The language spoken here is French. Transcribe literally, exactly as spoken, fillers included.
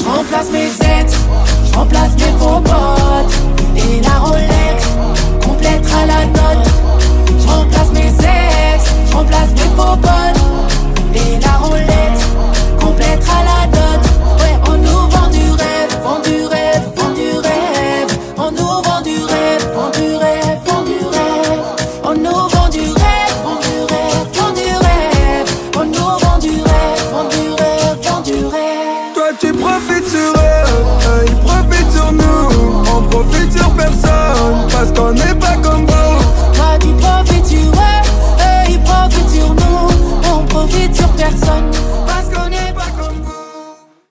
J'remplace mes ex, j'remplace mes faux potes. Et la Rolex complétera la note. J'remplace mes ex, j'remplace mes faux potes. Et la Rolex complétera la dot. Ouais, on nous vend du rêve, vend du rêve, vend du rêve. On nous vend du rêve, vend du rêve, vend du rêve. On nous